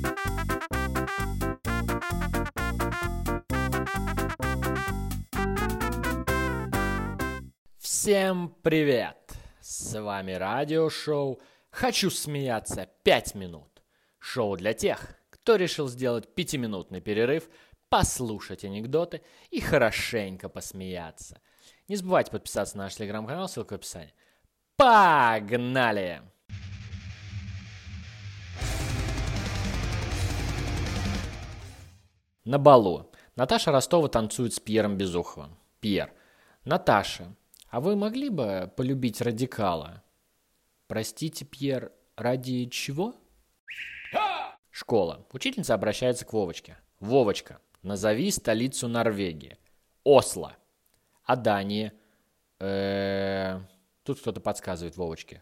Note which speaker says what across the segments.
Speaker 1: Всем привет! С вами радиошоу «Хочу смеяться 5 минут». Шоу для тех, кто решил сделать 5-минутный перерыв, послушать анекдоты и хорошенько посмеяться. Не забывайте подписаться на наш телеграм-канал, ссылка в описании. Погнали! На балу. Наташа Ростова танцует с Пьером Безуховым. Пьер: Наташа, а вы могли бы полюбить радикала? Простите, Пьер, ради чего? Школа. Учительница обращается к Вовочке. Вовочка, назови столицу Норвегии. Осло. А Дании? Тут кто-то подсказывает Вовочке.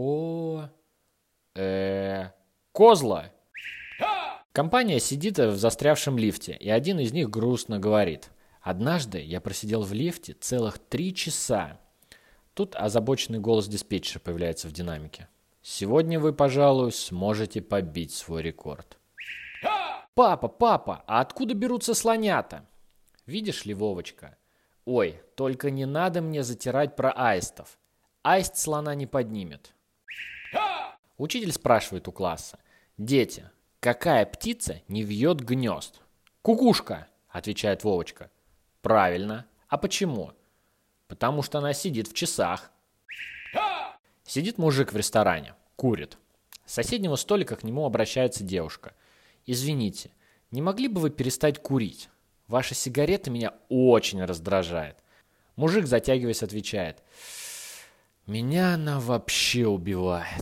Speaker 1: Козла. Компания сидит в застрявшем лифте, и один из них грустно говорит: однажды я просидел в лифте целых 3 часа. Тут озабоченный голос диспетчера появляется в динамике. Сегодня вы, пожалуй, сможете побить свой рекорд. Папа, а откуда берутся слонята? Видишь ли, Вовочка? Ой, только не надо мне затирать про аистов. Аист слона не поднимет. Учитель спрашивает у класса. Дети, какая птица не вьет гнезд? Кукушка, отвечает Вовочка. Правильно. А почему? Потому что она сидит в часах. Сидит мужик в ресторане, курит. С соседнего столика к нему обращается девушка. Извините, не могли бы вы перестать курить? Ваша сигарета меня очень раздражает. Мужик, затягиваясь, отвечает. Меня она вообще убивает.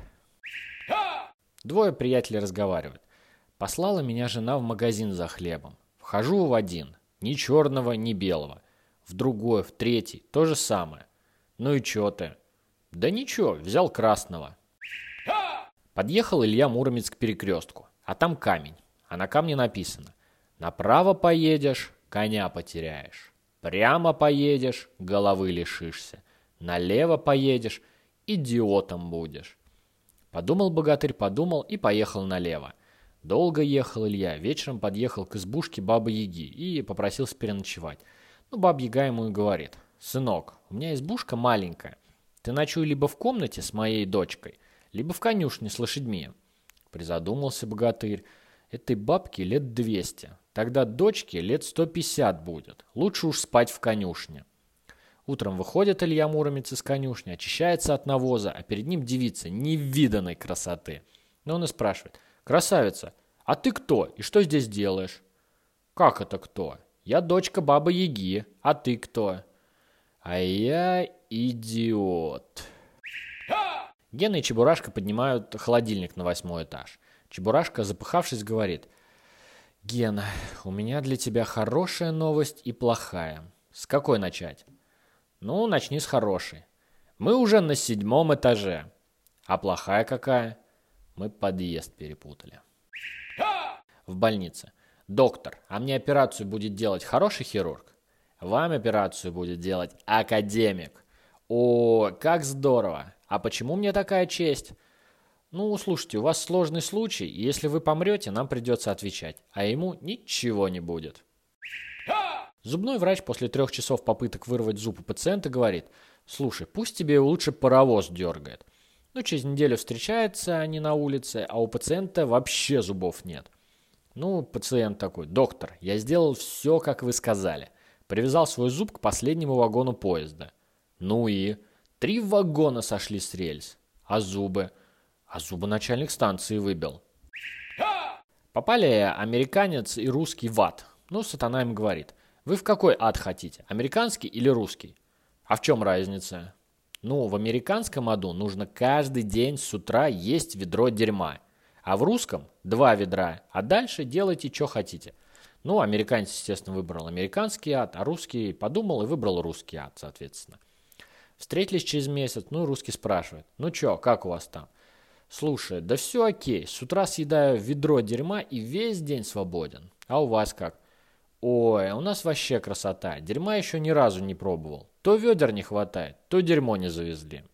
Speaker 1: Двое приятелей разговаривают. Послала меня жена в магазин за хлебом. Вхожу в один. Ни черного, ни белого. В другой, в третий. То же самое. Ну и чё ты? Да ничего, взял красного. Подъехал Илья Муромец к перекрестку. А там камень. А на камне написано. Направо поедешь, коня потеряешь. Прямо поедешь, головы лишишься. Налево поедешь, идиотом будешь. Подумал богатырь, подумал и поехал налево. Долго ехал Илья, вечером подъехал к избушке Бабы-Яги и попросился переночевать. Ну, Баба-Яга ему и говорит. Сынок, у меня избушка маленькая. Ты ночуй либо в комнате с моей дочкой, либо в конюшне с лошадьми. Призадумался богатырь. Этой бабке лет 200. Тогда дочке лет 150 будет. Лучше уж спать в конюшне. Утром выходит Илья Муромец из конюшни, очищается от навоза, а перед ним девица невиданной красоты. Но он и спрашивает. Красавица, а ты кто и что здесь делаешь? Как это кто? Я дочка Бабы-Яги, а ты кто? А я идиот. Гена и Чебурашка поднимают холодильник на 8 этаж. Чебурашка, запыхавшись, говорит. Гена, у меня для тебя хорошая новость и плохая. С какой начать? Ну, начни с хорошей. Мы уже на 7 этаже. А плохая какая? Мы подъезд перепутали. В больнице. Доктор, а мне операцию будет делать хороший хирург? Вам операцию будет делать академик. О, как здорово. А почему мне такая честь? Ну, слушайте, у вас сложный случай, и если вы помрете, нам придется отвечать. А ему ничего не будет. Зубной врач после 3 часов попыток вырвать зуб у пациента говорит. Слушай, пусть тебе лучше паровоз дергает. Ну, через неделю встречаются они на улице, а у пациента вообще зубов нет. Ну, пациент такой. Доктор, я сделал все, как вы сказали. Привязал свой зуб к последнему вагону поезда. Ну и? 3 вагона сошли с рельс. А зубы? А зубы начальник станции выбил. Попали американец и русский в ад. Ну, сатана им говорит. Вы в какой ад хотите? Американский или русский? А в чем разница? Ну, в американском аду нужно каждый день с утра есть ведро дерьма. А в русском 2 ведра. А дальше делайте, что хотите. Ну, американец, естественно, выбрал американский ад, а русский подумал и выбрал русский ад, соответственно. Встретились через месяц, ну и русский спрашивает. Ну чё, как у вас там? Слушай, да все окей. С утра съедаю ведро дерьма и весь день свободен. А у вас как? Ой, у нас вообще красота. Дерьма еще ни разу не пробовал. То ведер не хватает, то дерьмо не завезли.